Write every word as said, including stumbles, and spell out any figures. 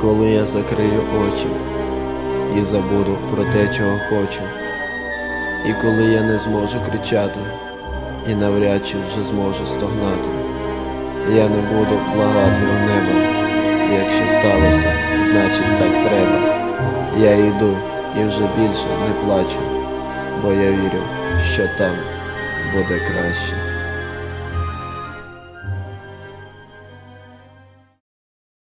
коли я закрию очі і забуду про те, чого хочу, і коли я не зможу кричати, і навряд чи вже зможу стогнати, я не буду благати у небо. Якщо сталося, значить так треба. Я йду і вже більше не плачу, бо я вірю, що там буде краще.